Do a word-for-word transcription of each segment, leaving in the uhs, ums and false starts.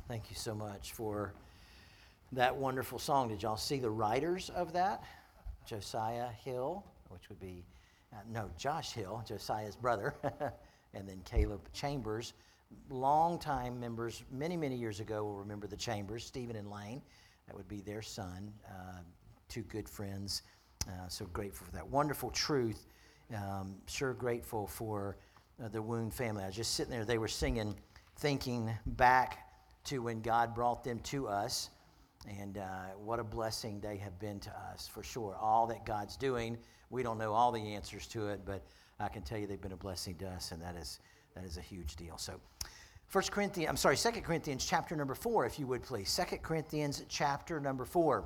Thank you so much for that wonderful song. Did y'all see the writers of that? Josiah Hill, which would be, uh, no, Josh Hill, Josiah's brother, and then Caleb Chambers. Longtime members, many, many years ago, will remember the Chambers, Stephen and Lane. That would be their son, uh, two good friends. Uh, so grateful for that wonderful truth. Um, sure grateful for uh, the Wound family. I was just sitting there, they were singing, thinking back to when God brought them to us, and uh, what a blessing they have been to us, for sure. All that God's doing, we don't know all the answers to it, but I can tell you they've been a blessing to us, and that is that is a huge deal. So, First Corinthians, I'm sorry, Second Corinthians chapter number four, if you would please. Second Corinthians chapter number four.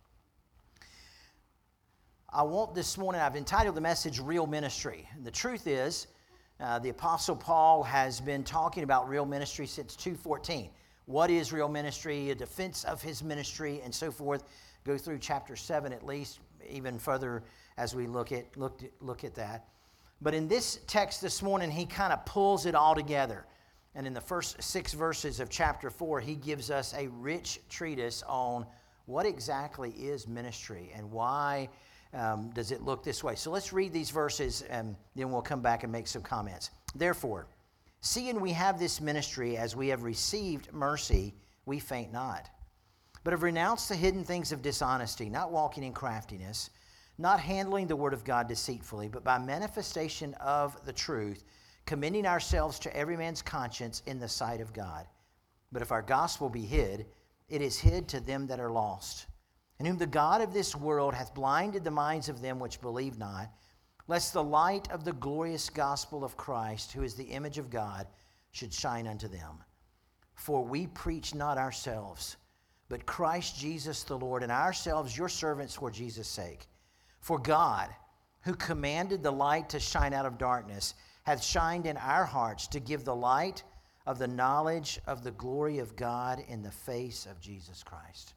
I want this morning, I've entitled the message, Real Ministry. And the truth is, uh, the Apostle Paul has been talking about real ministry since two fourteen. What is real ministry, a defense of his ministry, and so forth. Go through chapter seven at least, even further as we look at, look, look at that. But in this text this morning, he kind of pulls it all together. And in the first six verses of chapter four, he gives us a rich treatise on what exactly is ministry and why um, does it look this way. So let's read these verses, and then we'll come back and make some comments. Therefore, seeing we have this ministry as we have received mercy, we faint not, but have renounced the hidden things of dishonesty, not walking in craftiness, not handling the word of God deceitfully, but by manifestation of the truth, commending ourselves to every man's conscience in the sight of God. But if our gospel be hid, it is hid to them that are lost, in whom the God of this world hath blinded the minds of them which believe not, lest the light of the glorious gospel of Christ, who is the image of God, should shine unto them. For we preach not ourselves, but Christ Jesus the Lord, and ourselves your servants for Jesus' sake. For God, who commanded the light to shine out of darkness, hath shined in our hearts to give the light of the knowledge of the glory of God in the face of Jesus Christ.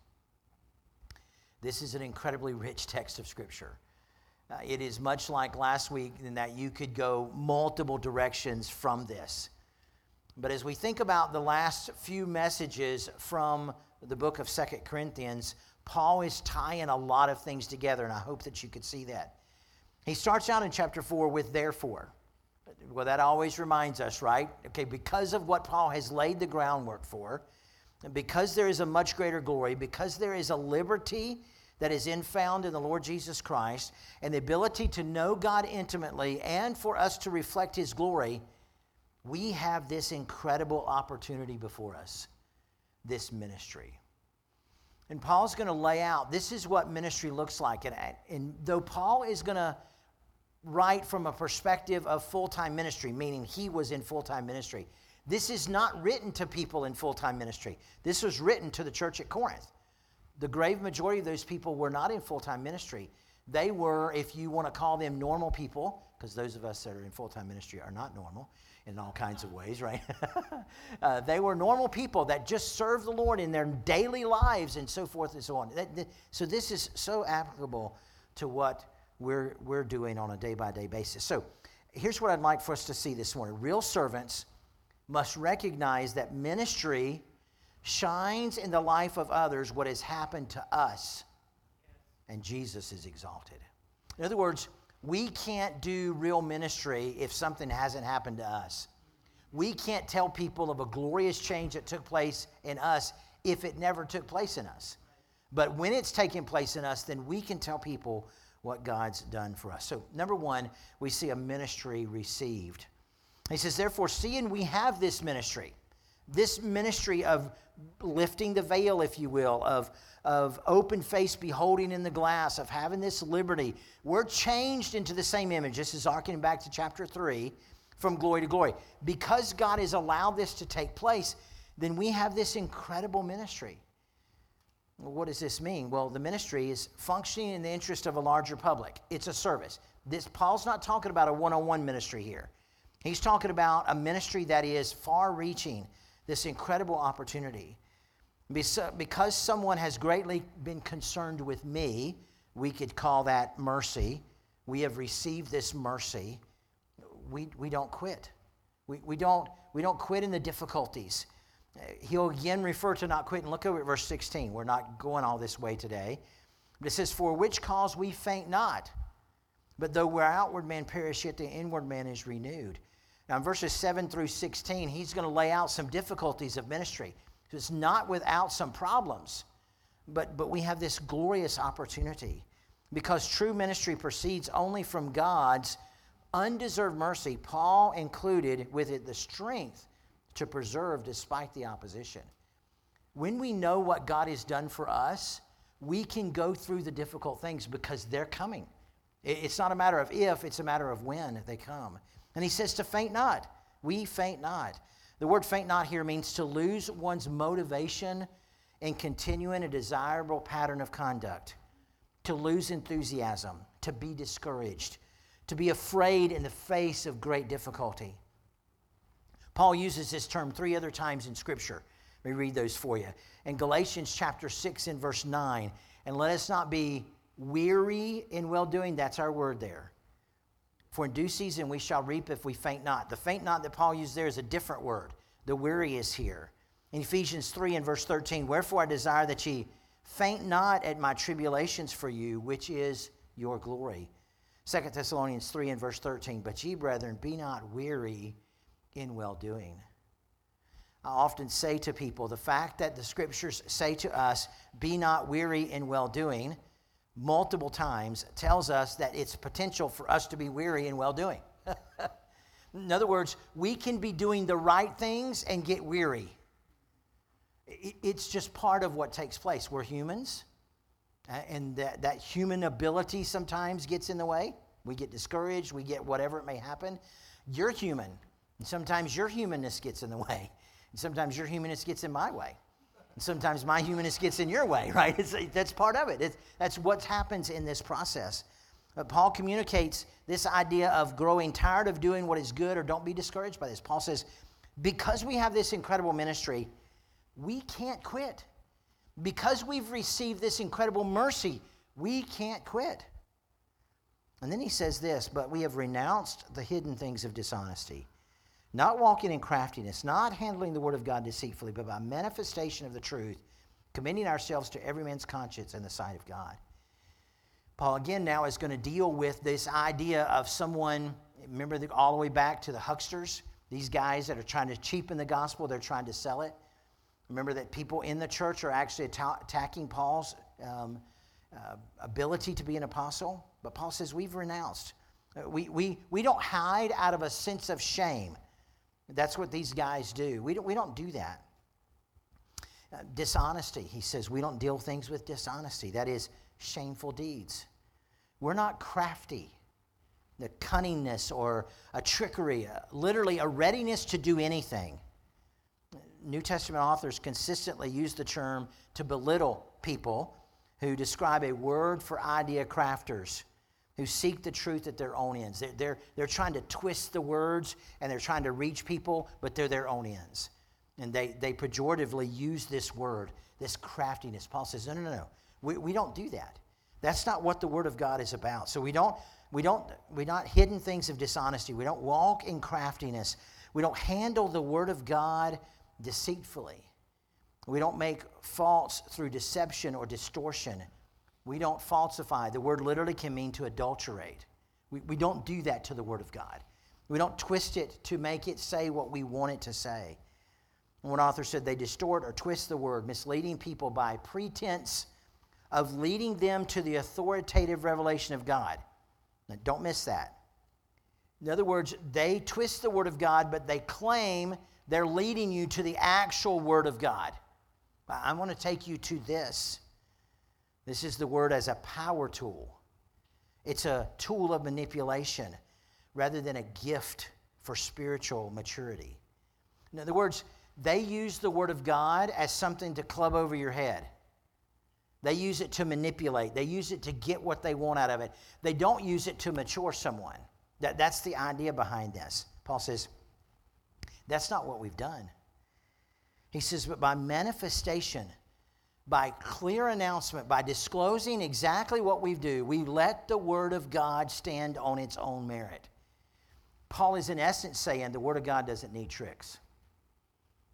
This is an incredibly rich text of Scripture. Uh, it is much like last week in that you could go multiple directions from this. But as we think about the last few messages from the book of Second Corinthians, Paul is tying a lot of things together, and I hope that you could see that. He starts out in chapter four with therefore. Well, that always reminds us, right? Okay, because of what Paul has laid the groundwork for, and because there is a much greater glory, because there is a liberty that is in found in the Lord Jesus Christ, and the ability to know God intimately and for us to reflect His glory, we have this incredible opportunity before us, this ministry. And Paul's going to lay out, this is what ministry looks like. And, and though Paul is going to write from a perspective of full-time ministry, meaning he was in full-time ministry, this is not written to people in full-time ministry. This was written to the church at Corinth. The grave majority of those people were not in full-time ministry. They were, if you want to call them normal people, because those of us that are in full-time ministry are not normal in all kinds of ways, right? uh, they were normal people that just served the Lord in their daily lives and so forth and so on. That, that, so this is so applicable to what we're, we're doing on a day-by-day basis. So here's what I'd like for us to see this morning. Real servants must recognize that ministry shines in the life of others what has happened to us, and Jesus is exalted. In other words, we can't do real ministry if something hasn't happened to us. We can't tell people of a glorious change that took place in us if it never took place in us. But when it's taken place in us, then we can tell people what God's done for us. So, number one, we see a ministry received. He says, therefore, seeing we have this ministry, this ministry of lifting the veil, if you will, of, of open face beholding in the glass, of having this liberty. We're changed into the same image. This is harkening back to chapter three, from glory to glory. Because God has allowed this to take place, then we have this incredible ministry. Well, what does this mean? Well, the ministry is functioning in the interest of a larger public. It's a service. This Paul's not talking about a one-on-one ministry here. He's talking about a ministry that is far-reaching, this incredible opportunity. Because someone has greatly been concerned with me, we could call that mercy. We have received this mercy. We, we don't quit. We, we, don't, we don't quit in the difficulties. He'll again refer to not quitting. Look over at verse sixteen. We're not going all this way today. But it says, for which cause we faint not. But though our outward man perish, yet the inward man is renewed. Now in verses seven through sixteen, he's going to lay out some difficulties of ministry. It's not without some problems, but, but we have this glorious opportunity. Because true ministry proceeds only from God's undeserved mercy, Paul included with it the strength to preserve despite the opposition. When we know what God has done for us, we can go through the difficult things because they're coming. It's not a matter of if, it's a matter of when they come. And he says to faint not. We faint not. The word faint not here means to lose one's motivation in continuing a desirable pattern of conduct, to lose enthusiasm, to be discouraged, to be afraid in the face of great difficulty. Paul uses this term three other times in Scripture. Let me read those for you. In Galatians chapter six and verse nine, and let us not be weary in well-doing. That's our word there. For in due season we shall reap if we faint not. The faint not that Paul used there is a different word. The weary is here. In Ephesians three and verse thirteen, wherefore I desire that ye faint not at my tribulations for you, which is your glory. Second Thessalonians three and verse thirteen, but ye, brethren, be not weary in well-doing. I often say to people, the fact that the Scriptures say to us, be not weary in well-doing, multiple times tells us that it's potential for us to be weary in well-doing. In other words, we can be doing the right things and get weary. It's just part of what takes place. We're humans, and that, that human ability sometimes gets in the way. We get discouraged. We get whatever it may happen. You're human, and sometimes your humanness gets in the way. And sometimes your humanness gets in my way. And sometimes my humanness gets in your way, right? It's, that's part of it. It's, that's what happens in this process. But Paul communicates this idea of growing tired of doing what is good, or don't be discouraged by this. Paul says, because we have this incredible ministry, we can't quit. Because we've received this incredible mercy, we can't quit. And then he says this, but we have renounced the hidden things of dishonesty, not walking in craftiness, not handling the word of God deceitfully, but by manifestation of the truth, commending ourselves to every man's conscience in the sight of God. Paul again now is going to deal with this idea of someone, remember the, all the way back to the hucksters, these guys that are trying to cheapen the gospel, they're trying to sell it. Remember that people in the church are actually atta- attacking Paul's um, uh, ability to be an apostle. But Paul says we've renounced. We, we, we don't hide out of a sense of shame. That's what these guys do. We don't, we don't do that. Uh, dishonesty, he says, we don't deal things with dishonesty. That is shameful deeds. We're not crafty. The cunningness or a trickery, uh, literally a readiness to do anything. New Testament authors consistently use the term to belittle people who describe a word for idea crafters who seek the truth at their own ends. They're, they're, they're trying to twist the words and they're trying to reach people, but they're their own ends. And they, they pejoratively use this word, this craftiness. Paul says, no, no, no, no. We, we don't do that. That's not what the Word of God is about. So we don't, we don't, we're not hidden things of dishonesty. We don't walk in craftiness. We don't handle the Word of God deceitfully. We don't make faults through deception or distortion. We don't falsify. The word literally can mean to adulterate. We, we don't do that to the Word of God. We don't twist it to make it say what we want it to say. And one author said they distort or twist the word, misleading people by pretense of leading them to the authoritative revelation of God. Now, don't miss that. In other words, they twist the Word of God, but they claim they're leading you to the actual Word of God. I want to take you to this. This is the word as a power tool. It's a tool of manipulation rather than a gift for spiritual maturity. In other words, they use the Word of God as something to club over your head. They use it to manipulate. They use it to get what they want out of it. They don't use it to mature someone. That, that's the idea behind this. Paul says, that's not what we've done. He says, but by manifestation, by clear announcement, by disclosing exactly what we do, we let the Word of God stand on its own merit. Paul is in essence saying the Word of God doesn't need tricks.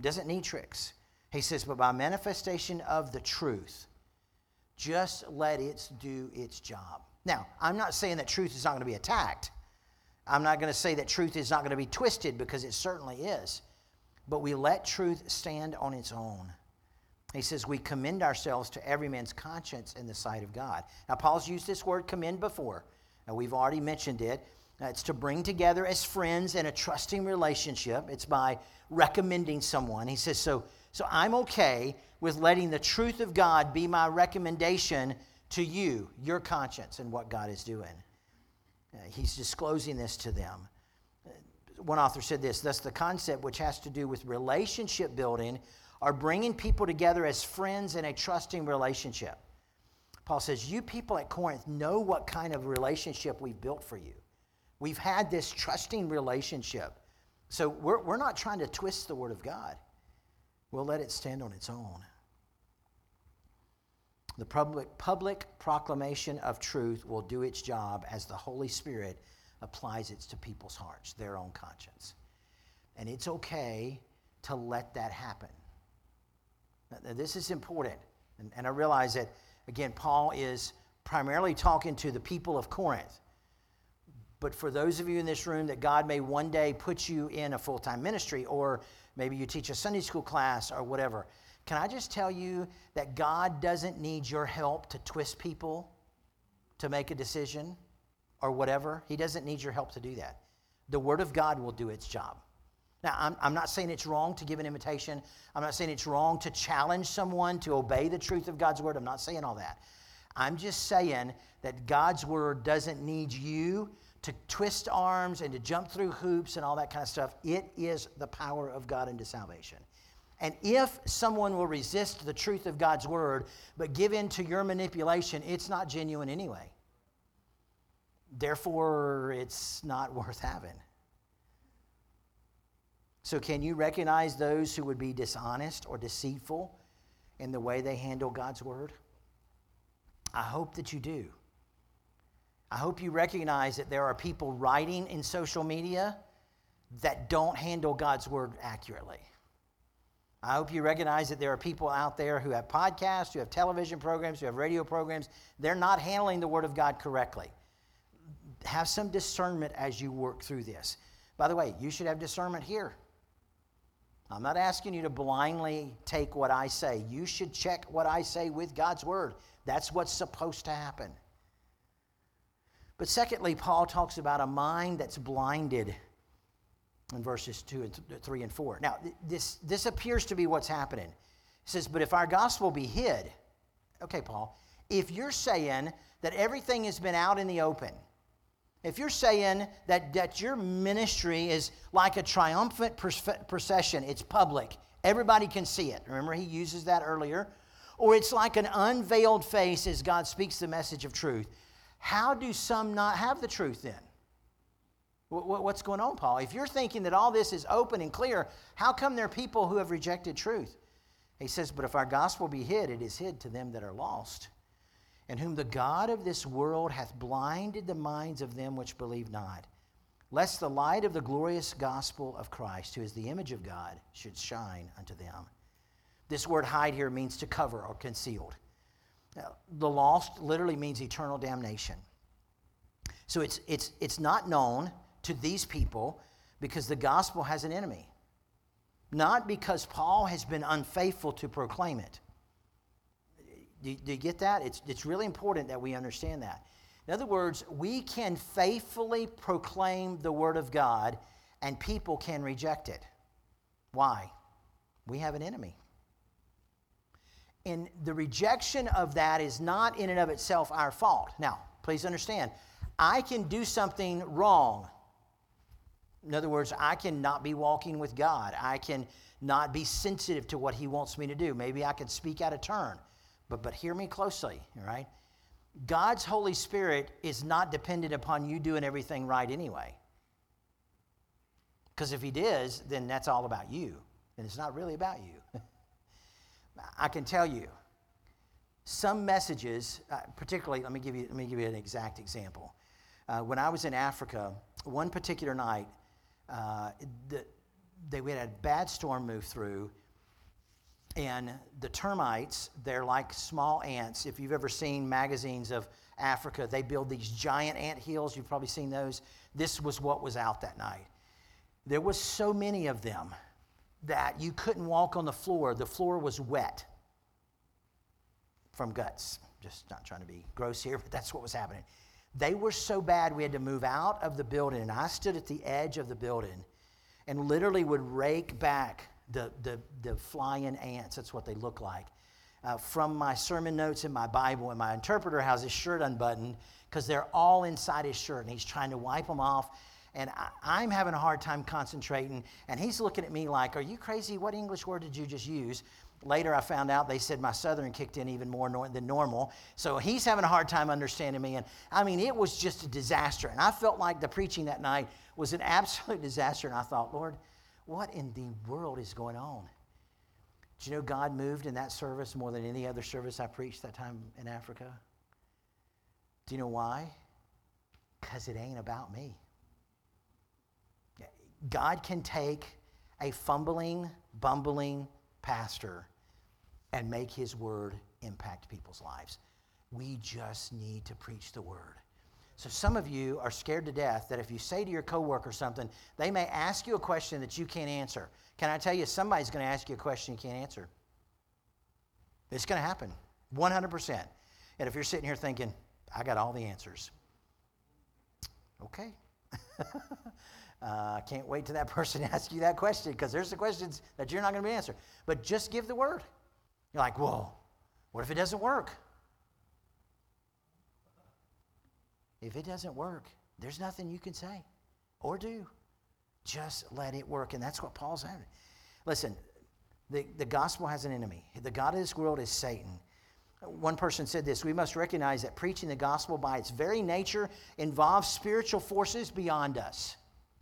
Doesn't need tricks. He says, but by manifestation of the truth, just let it do its job. Now, I'm not saying that truth is not going to be attacked. I'm not going to say that truth is not going to be twisted, because it certainly is. But we let truth stand on its own. He says we commend ourselves to every man's conscience in the sight of God. Now, Paul's used this word commend before, and we've already mentioned it. Uh, it's to bring together as friends in a trusting relationship. It's by recommending someone. He says, so, so I'm okay with letting the truth of God be my recommendation to you, your conscience, and what God is doing. Uh, he's disclosing this to them. Uh, one author said this, thus the concept which has to do with relationship building are bringing people together as friends in a trusting relationship. Paul says, you people at Corinth know what kind of relationship we've built for you. We've had this trusting relationship. So we're, we're not trying to twist the word of God. We'll let it stand on its own. The public, public proclamation of truth will do its job as the Holy Spirit applies it to people's hearts, their own conscience. And it's okay to let that happen. Now, this is important. And, and I realize that, again, Paul is primarily talking to the people of Corinth. But for those of you in this room that God may one day put you in a full-time ministry, or maybe you teach a Sunday school class or whatever, can I just tell you that God doesn't need your help to twist people to make a decision or whatever? He doesn't need your help to do that. The Word of God will do its job. Now, I'm, I'm not saying it's wrong to give an invitation. I'm not saying it's wrong to challenge someone to obey the truth of God's Word. I'm not saying all that. I'm just saying that God's Word doesn't need you to twist arms and to jump through hoops and all that kind of stuff. It is the power of God into salvation. And if someone will resist the truth of God's Word but give in to your manipulation, it's not genuine anyway. Therefore, it's not worth having. So can you recognize those who would be dishonest or deceitful in the way they handle God's Word? I hope that you do. I hope you recognize that there are people writing in social media that don't handle God's Word accurately. I hope you recognize that there are people out there who have podcasts, who have television programs, who have radio programs. They're not handling the Word of God correctly. Have some discernment as you work through this. By the way, you should have discernment here. I'm not asking you to blindly take what I say. You should check what I say with God's Word. That's what's supposed to happen. But secondly, Paul talks about a mind that's blinded in verses two and th- three and four. Now, th- this, this appears to be what's happening. It says, but if our gospel be hid, okay, Paul, if you're saying that everything has been out in the open, if you're saying that, that your ministry is like a triumphant procession, it's public, everybody can see it. Remember, he uses that earlier. Or it's like an unveiled face as God speaks the message of truth. How do some not have the truth then? What's going on, Paul? If you're thinking that all this is open and clear, how come there are people who have rejected truth? He says, but if our gospel be hid, it is hid to them that are lost, in whom the God of this world hath blinded the minds of them which believe not, lest the light of the glorious gospel of Christ, who is the image of God, should shine unto them. This word hide here means to cover or concealed. Now, the lost literally means eternal damnation. So it's, it's, it's not known to these people because the gospel has an enemy. Not because Paul has been unfaithful to proclaim it. Do, do you get that? It's, it's really important that we understand that. In other words, we can faithfully proclaim the Word of God and people can reject it. Why? We have an enemy. And the rejection of that is not in and of itself our fault. Now, please understand, I can do something wrong. In other words, I can not be walking with God. I can not be sensitive to what He wants me to do. Maybe I could speak out of turn. But, but hear me closely, all right? God's Holy Spirit is not dependent upon you doing everything right anyway. Because if He is, then that's all about you. And it's not really about you. I can tell you, some messages, uh, particularly, let me give you, let me give you an exact example. Uh, when I was in Africa, one particular night, uh, the, they we had a bad storm move through, and the termites, they're like small ants. If you've ever seen magazines of Africa, they build these giant ant hills. You've probably seen those. This was what was out that night. There was so many of them that you couldn't walk on the floor. The floor was wet from guts. Just not trying to be gross here, but that's what was happening. They were so bad we had to move out of the building, and I stood at the edge of the building and literally would rake back the, the, the flying ants, that's what they look like, uh, from my sermon notes in my Bible. And my interpreter has his shirt unbuttoned because they're all inside his shirt, and he's trying to wipe them off. And I, I'm having a hard time concentrating, and he's looking at me like, are you crazy? What English word did you just use? Later, I found out they said my Southern kicked in even more nor- than normal. So he's having a hard time understanding me. And I mean, it was just a disaster. And I felt like the preaching that night was an absolute disaster. And I thought, Lord, what in the world is going on? Did you know God moved in that service more than any other service I preached that time in Africa? Do you know why? Because it ain't about me. God can take a fumbling, bumbling pastor and make his word impact people's lives. We just need to preach the word. So some of you are scared to death that if you say to your coworker something, they may ask you a question that you can't answer. Can I tell you, somebody's going to ask you a question you can't answer. It's going to happen, one hundred percent. And if you're sitting here thinking, I got all the answers, okay. I uh, can't wait till that person asks you that question, because there's the questions that you're not going to be answered. But just give the word. You're like, whoa, what if it doesn't work? If it doesn't work, there's nothing you can say or do. Just let it work. And that's what Paul's having. Listen, the, the gospel has an enemy. The God of this world is Satan. One person said this: we must recognize that preaching the gospel by its very nature involves spiritual forces beyond us.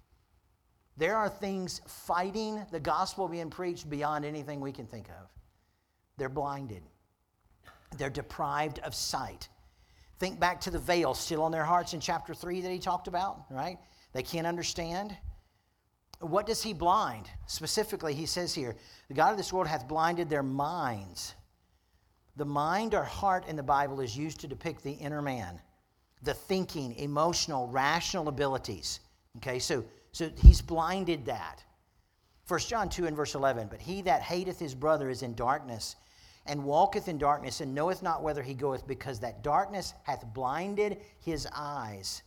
There are things fighting the gospel being preached beyond anything we can think of. They're blinded. They're deprived of sight. Think back to the veil still on their hearts in chapter three that he talked about, right? They can't understand. What does he blind? Specifically, he says here, the God of this world hath blinded their minds. The mind or heart in the Bible is used to depict the inner man, the thinking, emotional, rational abilities. Okay, so, so he's blinded that. First John two and verse eleven, but he that hateth his brother is in darkness, and walketh in darkness, and knoweth not whither he goeth, because that darkness hath blinded his eyes.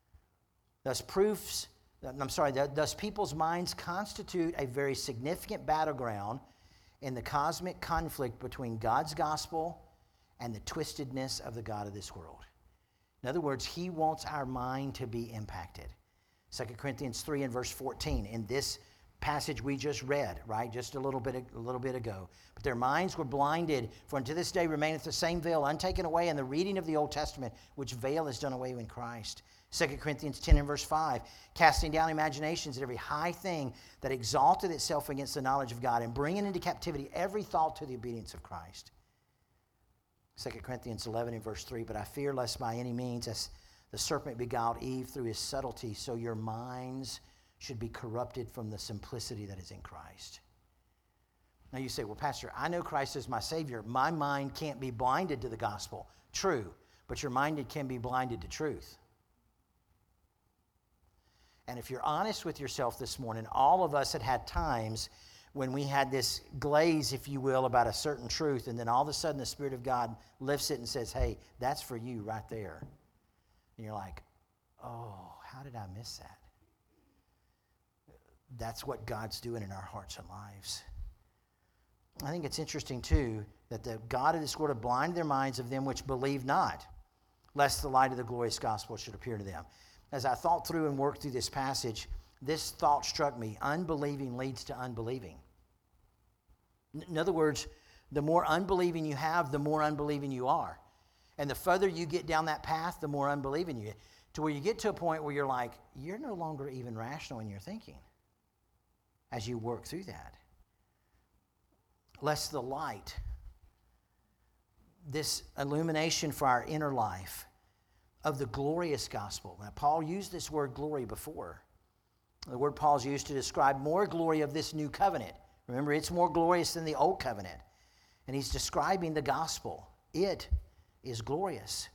Thus proofs, I'm sorry, thus people's minds constitute a very significant battleground in the cosmic conflict between God's gospel and the twistedness of the God of this world. In other words, he wants our mind to be impacted. Second Corinthians three and verse fourteen, in this passage we just read, right, just a little bit a little bit ago. But their minds were blinded, for unto this day remaineth the same veil untaken away in the reading of the Old Testament, which veil is done away in Christ. Second Corinthians ten and verse five, casting down imaginations and every high thing that exalted itself against the knowledge of God, and bringing into captivity every thought to the obedience of Christ. Second Corinthians eleven and verse three, but I fear lest by any means, as the serpent beguiled Eve through his subtlety, so your minds should be corrupted from the simplicity that is in Christ. Now you say, well, Pastor, I know Christ is my Savior. My mind can't be blinded to the gospel. True, but your mind can be blinded to truth. And if you're honest with yourself this morning, all of us had had times when we had this glaze, if you will, about a certain truth, and then all of a sudden the Spirit of God lifts it and says, hey, that's for you right there. And you're like, oh, how did I miss that? That's what God's doing in our hearts and lives. I think it's interesting, too, that the God of this world have blinded their minds of them which believe not, lest the light of the glorious gospel should appear to them. As I thought through and worked through this passage, this thought struck me: unbelieving leads to unbelieving. In other words, the more unbelieving you have, the more unbelieving you are. And the further you get down that path, the more unbelieving you get, to where you get to a point where you're like, you're no longer even rational in your thinking as you work through that. Lest the light, this illumination for our inner life of the glorious gospel. Now, Paul used this word glory before. The word Paul's used to describe more glory of this new covenant. Remember, it's more glorious than the old covenant. And he's describing the gospel. It is glorious.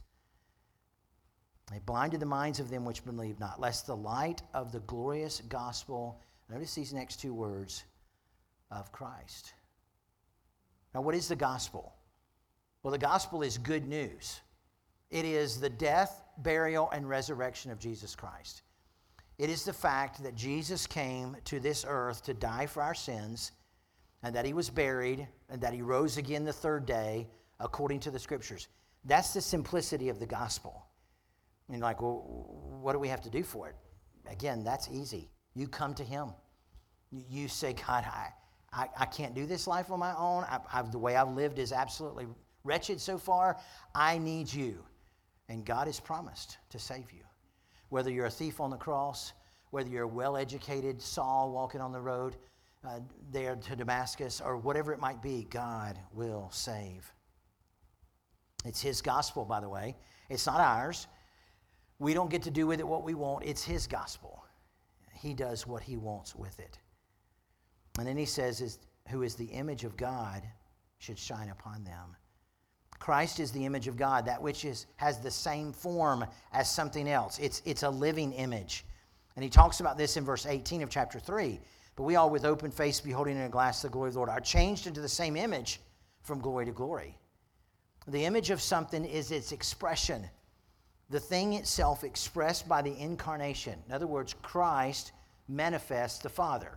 They blinded the minds of them which believe not, lest the light of the glorious gospel, notice these next two words, of Christ. Now, what is the gospel? Well, the gospel is good news. It is the death, burial, and resurrection of Jesus Christ. It is the fact that Jesus came to this earth to die for our sins, and that he was buried, and that he rose again the third day, according to the Scriptures. That's the simplicity of the gospel. And you're like, well, what do we have to do for it? Again, that's easy. You come to him. You say, God, I, I, I can't do this life on my own. I, I've, the way I've lived is absolutely wretched so far. I need you. And God has promised to save you. Whether you're a thief on the cross, whether you're a well-educated Saul walking on the road uh, there to Damascus, or whatever it might be, God will save. It's his gospel, by the way. It's not ours. We don't get to do with it what we want. It's his gospel. He does what he wants with it. And then he says, is, who is the image of God should shine upon them. Christ is the image of God, that which is has the same form as something else. It's, it's a living image. And he talks about this in verse eighteen of chapter three. But we all with open face beholding in a glass the glory of the Lord are changed into the same image from glory to glory. The image of something is its expression. The thing itself expressed by the incarnation. In other words, Christ manifests the Father.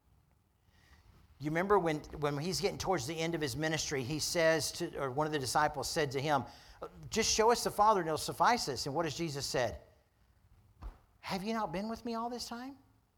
You remember when, when he's getting towards the end of his ministry, he says to, or one of the disciples said to him, just show us the Father and it'll suffice us. And what has Jesus said? Have you not been with me all this time?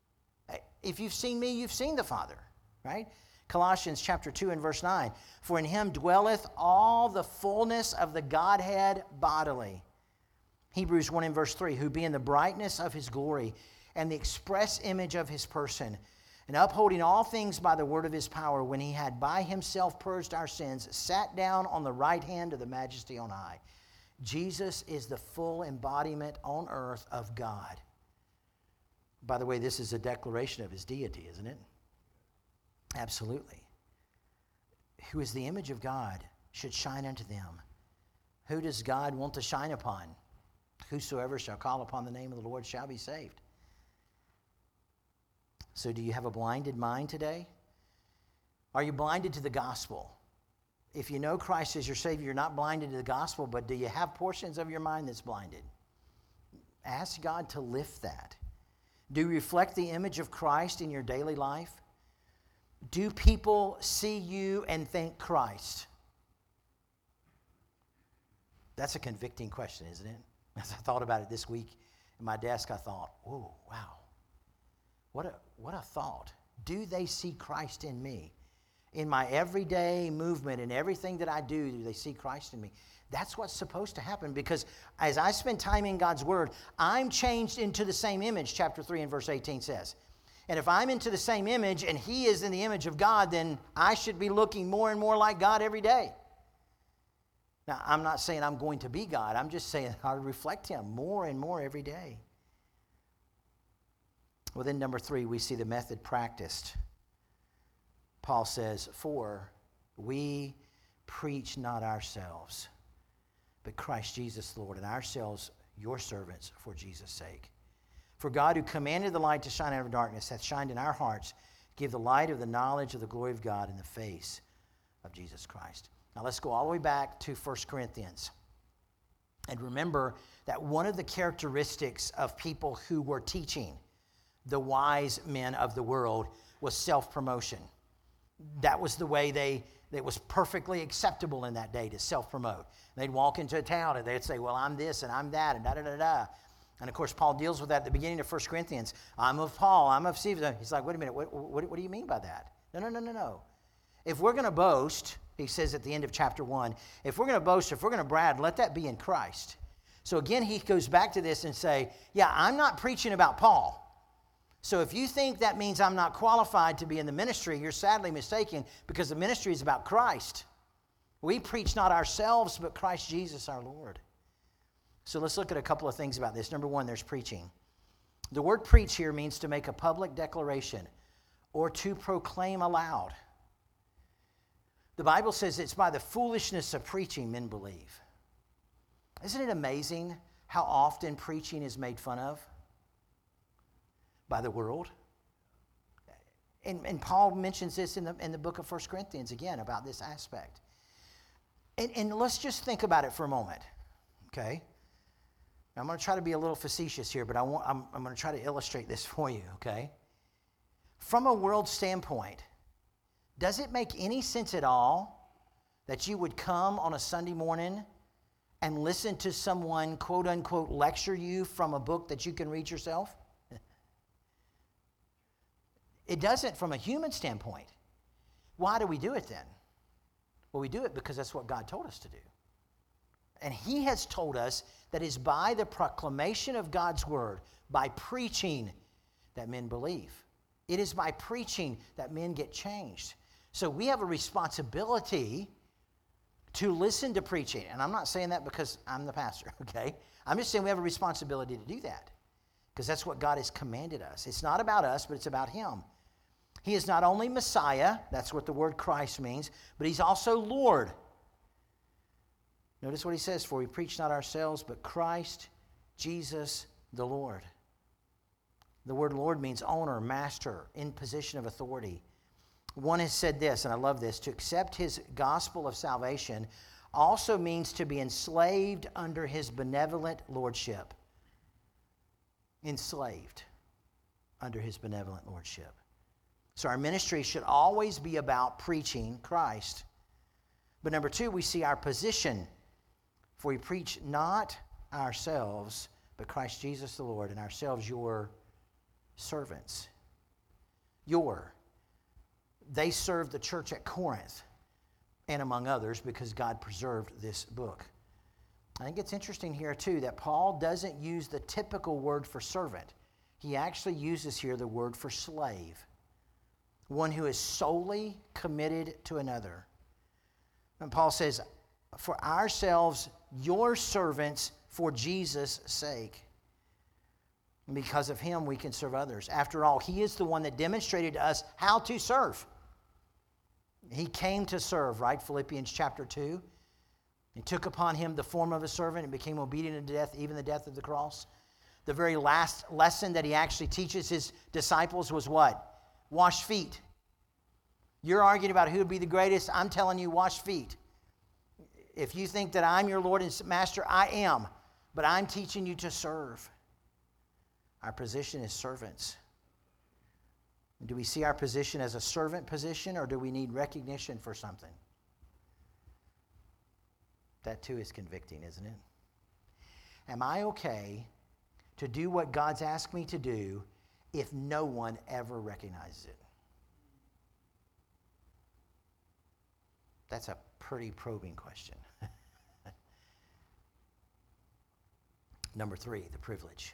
If you've seen me, you've seen the Father, right? Colossians chapter two and verse nine. For in him dwelleth all the fullness of the Godhead bodily. Hebrews one and verse three. Who being the brightness of his glory and the express image of his person, and upholding all things by the word of his power, when he had by himself purged our sins, sat down on the right hand of the majesty on high. Jesus is the full embodiment on earth of God. By the way, this is a declaration of his deity, isn't it? Absolutely. Who is the image of God should shine unto them. Who does God want to shine upon? Whosoever shall call upon the name of the Lord shall be saved. So do you have a blinded mind today? Are you blinded to the gospel? If you know Christ as your Savior, you're not blinded to the gospel, but do you have portions of your mind that's blinded? Ask God to lift that. Do you reflect the image of Christ in your daily life? Do people see you and think Christ? That's a convicting question, isn't it? As I thought about it this week at my desk, I thought, whoa, wow. What a, what a thought. Do they see Christ in me? In my everyday movement and everything that I do, do they see Christ in me? That's what's supposed to happen, because as I spend time in God's Word, I'm changed into the same image, chapter three and verse eighteen says. And if I'm into the same image and he is in the image of God, then I should be looking more and more like God every day. Now, I'm not saying I'm going to be God. I'm just saying I reflect him more and more every day. Well, then number three, we see the method practiced. Paul says, for we preach not ourselves, but Christ Jesus Lord, and ourselves your servants for Jesus' sake. For God, who commanded the light to shine out of darkness, hath shined in our hearts, give the light of the knowledge of the glory of God in the face of Jesus Christ. Now let's go all the way back to First Corinthians. And remember that one of the characteristics of people who were teaching, the wise men of the world, was self-promotion. That was the way they, it was perfectly acceptable in that day to self-promote. They'd walk into a town and they'd say, well, I'm this and I'm that and da-da-da-da. And of course, Paul deals with that at the beginning of First Corinthians. I'm of Paul, I'm of Cephas. He's like, wait a minute, what, what, what do you mean by that? No, no, no, no, no. If we're going to boast, he says at the end of chapter one, if we're going to boast, if we're going to brag, let that be in Christ. So again, he goes back to this and say, yeah, I'm not preaching about Paul. So if you think that means I'm not qualified to be in the ministry, you're sadly mistaken, because the ministry is about Christ. We preach not ourselves, but Christ Jesus our Lord. So let's look at a couple of things about this. Number one, there's preaching. The word preach here means to make a public declaration or to proclaim aloud. The Bible says it's by the foolishness of preaching men believe. Isn't it amazing how often preaching is made fun of by the world? And, and Paul mentions this in the, in the book of First Corinthians again about this aspect. And, and let's just think about it for a moment, okay? I'm going to try to be a little facetious here, but I want, I'm, I'm going to try to illustrate this for you, okay? From a world standpoint, does it make any sense at all that you would come on a Sunday morning and listen to someone, quote unquote, lecture you from a book that you can read yourself? It doesn't from a human standpoint. Why do we do it then? Well, we do it because that's what God told us to do. And He has told us that it's by the proclamation of God's word, by preaching, that men believe. It is by preaching that men get changed. So we have a responsibility to listen to preaching. And I'm not saying that because I'm the pastor, okay? I'm just saying we have a responsibility to do that because that's what God has commanded us. It's not about us, but it's about Him. He is not only Messiah, that's what the word Christ means, but He's also Lord. Notice what He says, for we preach not ourselves, but Christ, Jesus, the Lord. The word Lord means owner, master, in position of authority. One has said this, and I love this, to accept His gospel of salvation also means to be enslaved under His benevolent lordship. Enslaved under His benevolent lordship. So our ministry should always be about preaching Christ. But number two, we see our position. For we preach not ourselves, but Christ Jesus the Lord, and ourselves your servants. Your. They served the church at Corinth, and among others, because God preserved this book. I think it's interesting here, too, that Paul doesn't use the typical word for servant. He actually uses here the word for slave, one who is solely committed to another. And Paul says, for ourselves, your servants, for Jesus' sake. And because of Him, we can serve others. After all, He is the one that demonstrated to us how to serve. He came to serve, right? Philippians chapter two. He took upon Him the form of a servant and became obedient unto death, even the death of the cross. The very last lesson that He actually teaches His disciples was what? Wash feet. You're arguing about who would be the greatest. I'm telling you, wash feet. If you think that I'm your Lord and Master, I am. But I'm teaching you to serve. Our position is servants. Do we see our position as a servant position, or do we need recognition for something? That too is convicting, isn't it? Am I okay to do what God's asked me to do if no one ever recognizes it? That's a pretty probing question. Number three, the privilege.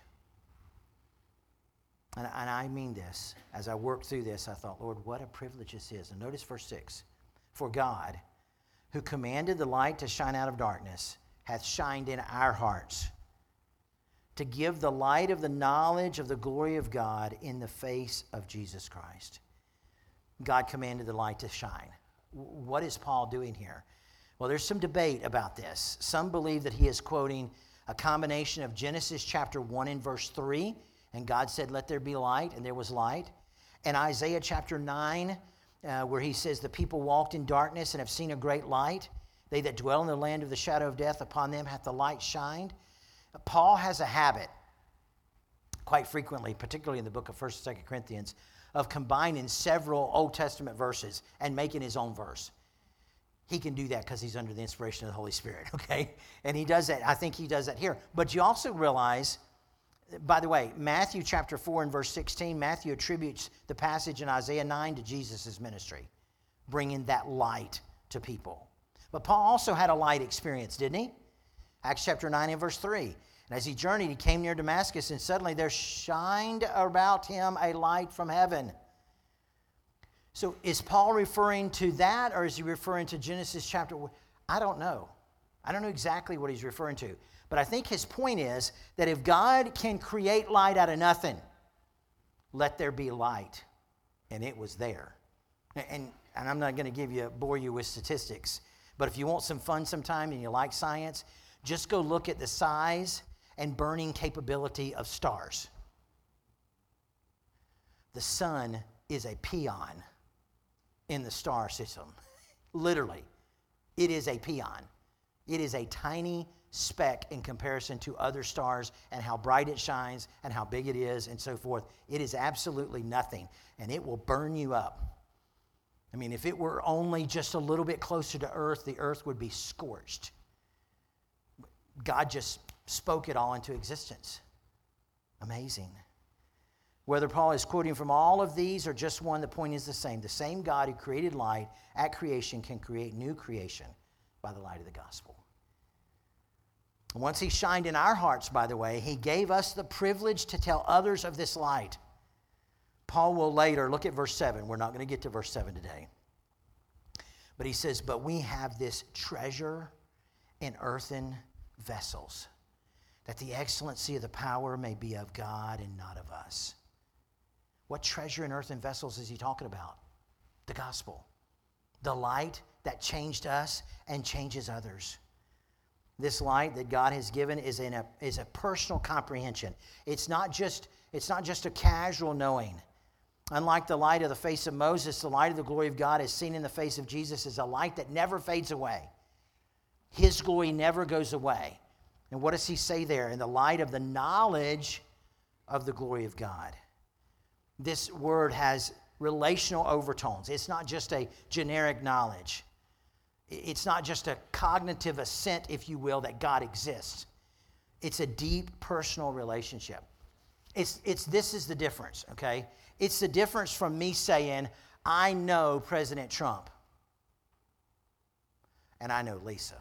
And, and I mean this. As I worked through this, I thought, Lord, what a privilege this is. And notice verse six. For God, who commanded the light to shine out of darkness, hath shined in our hearts to give the light of the knowledge of the glory of God in the face of Jesus Christ. God commanded the light to shine. What is Paul doing here? Well, there's some debate about this. Some believe that he is quoting a combination of Genesis chapter one and verse three, and God said, let there be light, and there was light. And Isaiah chapter nine, uh, where he says, the people walked in darkness and have seen a great light. They that dwell in the land of the shadow of death, upon them hath the light shined. Paul has a habit, quite frequently, particularly in the book of First and Second Corinthians, of combining several Old Testament verses and making his own verse. He can do that because he's under the inspiration of the Holy Spirit, okay? And he does that. I think he does that here. But you also realize, by the way, Matthew chapter four and verse sixteen, Matthew attributes the passage in Isaiah nine to Jesus' ministry, bringing that light to people. But Paul also had a light experience, didn't he? Acts chapter nine and verse three. And as he journeyed, he came near Damascus, and suddenly there shined about him a light from heaven. So is Paul referring to that, or is he referring to Genesis chapter one? I don't know. I don't know exactly what he's referring to, but I think his point is that if God can create light out of nothing, let there be light, and it was there. And, and I'm not going to give you, bore you with statistics, but if you want some fun sometime and you like science, just go look at the size and burning capability of stars. The sun is a peon in the star system. Literally, it is a peon. It is a tiny speck in comparison to other stars and how bright it shines and how big it is and so forth. It is absolutely nothing, and it will burn you up. I mean, if it were only just a little bit closer to earth, the earth would be scorched. God just spoke it all into existence. Amazing. Whether Paul is quoting from all of these or just one, the point is the same. The same God who created light at creation can create new creation by the light of the gospel. Once he shined in our hearts, by the way, he gave us the privilege to tell others of this light. Paul will later, look at verse seven. We're not going to get to verse seven today. But he says, but we have this treasure in earthen vessels, that the excellency of the power may be of God and not of us. What treasure in earthen vessels is he talking about? The gospel. The light that changed us and changes others. This light that God has given is in a is a personal comprehension. It's not just it's not just a casual knowing. Unlike the light of the face of Moses, the light of the glory of God as seen in the face of Jesus is a light that never fades away. His glory never goes away. And what does he say there? In the light of the knowledge of the glory of God. This word has relational overtones. It's not just a generic knowledge. It's not just a cognitive assent, if you will, that God exists. It's a deep personal relationship. It's, it's, this is the difference, okay? It's the difference from me saying, I know President Trump, and I know Lisa.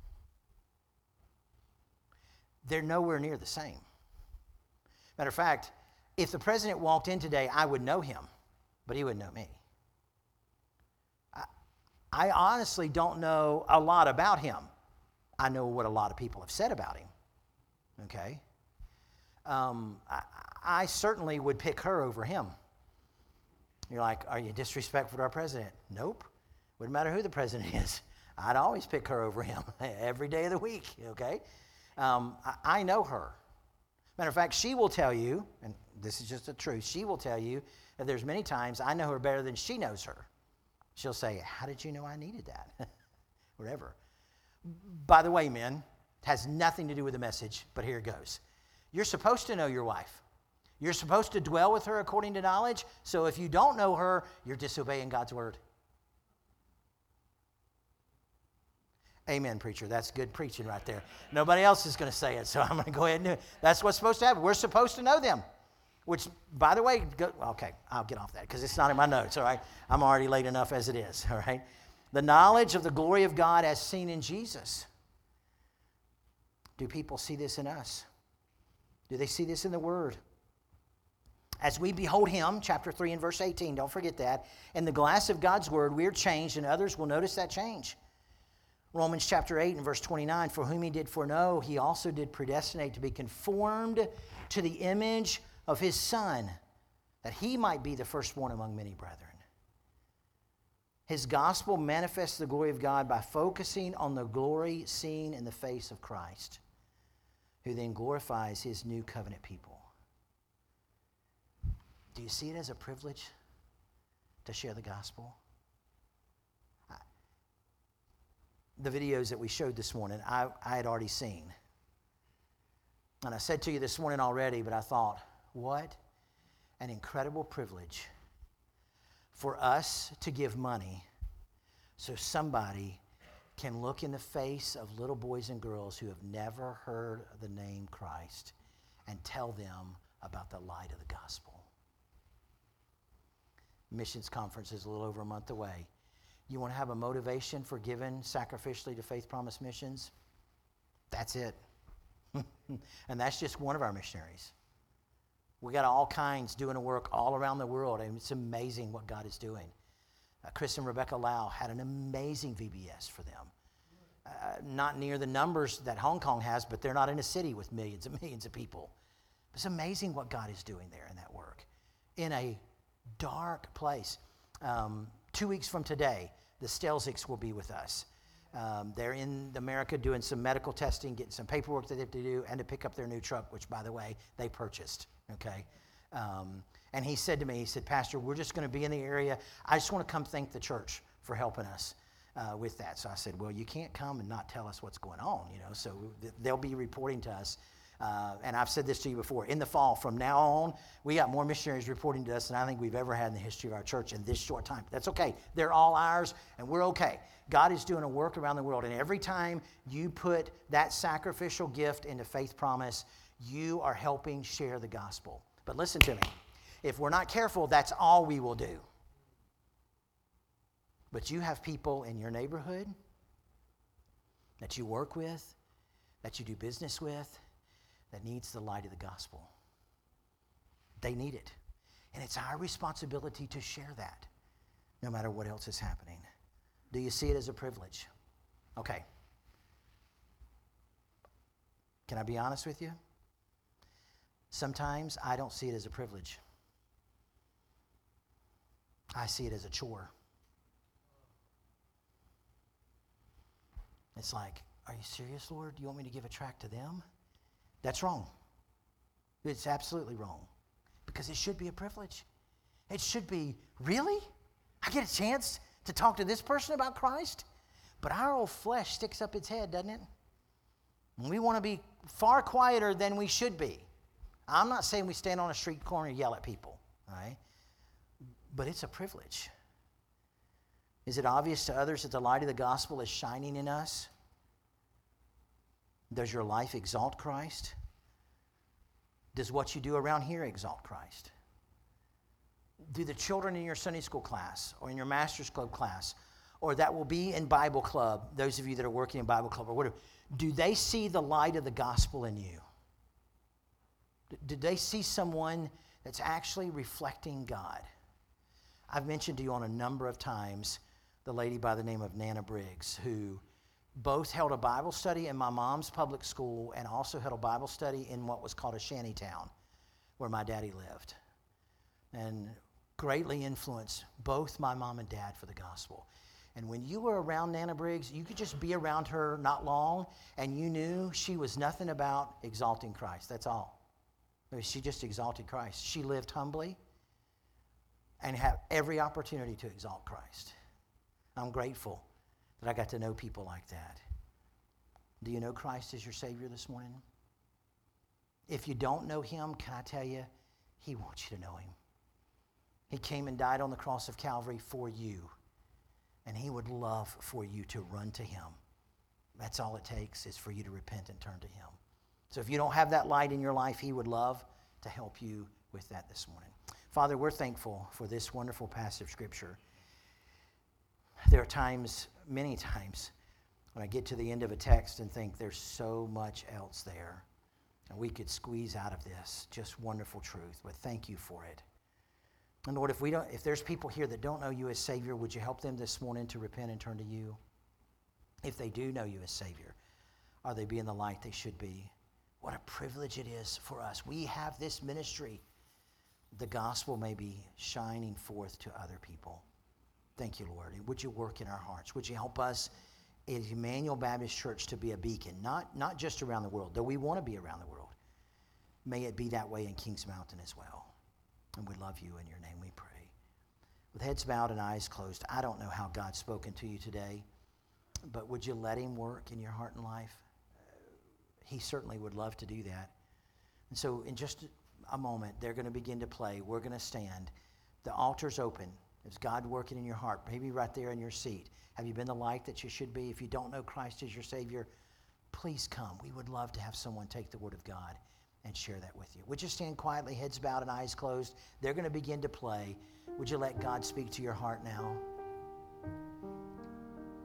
They're nowhere near the same. Matter of fact, if the president walked in today, I would know him, but he wouldn't know me. I, I honestly don't know a lot about him. I know what a lot of people have said about him, okay? Um, I, I certainly would pick her over him. You're like, are you disrespectful to our president? Nope. Wouldn't matter who the president is. I'd always pick her over him every day of the week, okay? Um, I, I know her. Matter of fact, she will tell you, and this is just the truth, she will tell you that there's many times I know her better than she knows her. She'll say, how did you know I needed that? Whatever. By the way, men, it has nothing to do with the message, but here it goes. You're supposed to know your wife. You're supposed to dwell with her according to knowledge. So if you don't know her, you're disobeying God's word. Amen, preacher. That's good preaching right there. Nobody else is going to say it, so I'm going to go ahead and do it. That's what's supposed to happen. We're supposed to know them. Which, by the way, go, okay, I'll get off that because it's not in my notes, all right? I'm already late enough as it is, all right? The knowledge of the glory of God as seen in Jesus. Do people see this in us? Do they see this in the Word? As we behold Him, chapter three and verse eighteen, don't forget that, in the glass of God's Word, we are changed, and others will notice that change. Romans chapter eight and verse twenty-nine, for whom He did foreknow, He also did predestinate to be conformed to the image of His Son, that He might be the firstborn among many brethren. His gospel manifests the glory of God by focusing on the glory seen in the face of Christ, who then glorifies His new covenant people. Do you see it as a privilege to share the gospel? The videos that we showed this morning, I, I had already seen. And I said to you this morning already, but I thought, what an incredible privilege for us to give money so somebody can look in the face of little boys and girls who have never heard the name Christ and tell them about the light of the gospel. Missions conference is a little over a month away. You want to have a motivation for giving sacrificially to Faith Promise Missions? That's it. And that's just one of our missionaries. We got all kinds doing a work all around the world, and it's amazing what God is doing. Uh, Chris and Rebecca Lau had an amazing V B S for them. uh, not near the numbers that Hong Kong has, but they're not in a city with millions and millions of people. It's amazing what God is doing there in that work. In a dark place. Um, two weeks from today, the Stelzics will be with us. Um, they're in America doing some medical testing, getting some paperwork that they have to do, and to pick up their new truck, which, by the way, they purchased, okay? Um, and he said to me, he said, Pastor, we're just going to be in the area. I just want to come thank the church for helping us uh, with that. So I said, well, you can't come and not tell us what's going on, you know, so th- they'll be reporting to us. Uh, and I've said this to you before, in the fall, from now on, we got more missionaries reporting to us than I think we've ever had in the history of our church in this short time. That's okay. They're all ours, and we're okay. God is doing a work around the world, and every time you put that sacrificial gift into Faith Promise, you are helping share the gospel. But listen to me. If we're not careful, that's all we will do. But you have people in your neighborhood that you work with, that you do business with, that needs the light of the gospel. They need it. And it's our responsibility to share that, no matter what else is happening. Do you see it as a privilege? Okay. Can I be honest with you? Sometimes I don't see it as a privilege. I see it as a chore. It's like, are you serious, Lord? Do you want me to give a tract to them? That's wrong. It's absolutely wrong. Because it should be a privilege. It should be, really? I get a chance to talk to this person about Christ? But our old flesh sticks up its head, doesn't it? And we want to be far quieter than we should be. I'm not saying we stand on a street corner and yell at people, all right? But it's a privilege. Is it obvious to others that the light of the gospel is shining in us? Does your life exalt Christ? Does what you do around here exalt Christ? Do the children in your Sunday school class or in your Master's Club class, or that will be in Bible Club, those of you that are working in Bible Club or whatever, do they see the light of the gospel in you? Did they see someone that's actually reflecting God? I've mentioned to you on a number of times the lady by the name of Nana Briggs, who both held a Bible study in my mom's public school and also held a Bible study in what was called a shanty town where my daddy lived, and greatly influenced both my mom and dad for the gospel. And when you were around Nana Briggs, you could just be around her not long, and you knew she was nothing about exalting Christ. That's all. I mean, she just exalted Christ. She lived humbly and had every opportunity to exalt Christ. I'm grateful that I got to know people like that. Do you know Christ as your Savior this morning? If you don't know Him, can I tell you, He wants you to know Him. He came and died on the cross of Calvary for you, and He would love for you to run to Him. That's all it takes, is for you to repent and turn to Him. So if you don't have that light in your life, He would love to help you with that this morning. Father, we're thankful for this wonderful passage of Scripture. There are times, many times, when I get to the end of a text and think there's so much else there, and we could squeeze out of this just wonderful truth, but thank you for it. And Lord, if we don't, if there's people here that don't know you as Savior, would you help them this morning to repent and turn to you? If they do know you as Savior, are they being the light they should be? What a privilege it is for us. We have this ministry. The gospel may be shining forth to other people. Thank you, Lord. And would you work in our hearts? Would you help us at Emmanuel Baptist Church to be a beacon, not, not just around the world, though we want to be around the world. May it be that way in Kings Mountain as well. And we love you. In your name we pray. With heads bowed and eyes closed, I don't know how God's spoken to you today, but would you let Him work in your heart and life? He certainly would love to do that. And so in just a moment, they're going to begin to play. We're going to stand. The altar's open. Is God working in your heart? Maybe right there in your seat. Have you been the light that you should be? If you don't know Christ as your Savior, please come. We would love to have someone take the Word of God and share that with you. Would you stand quietly, heads bowed and eyes closed? They're going to begin to play. Would you let God speak to your heart now?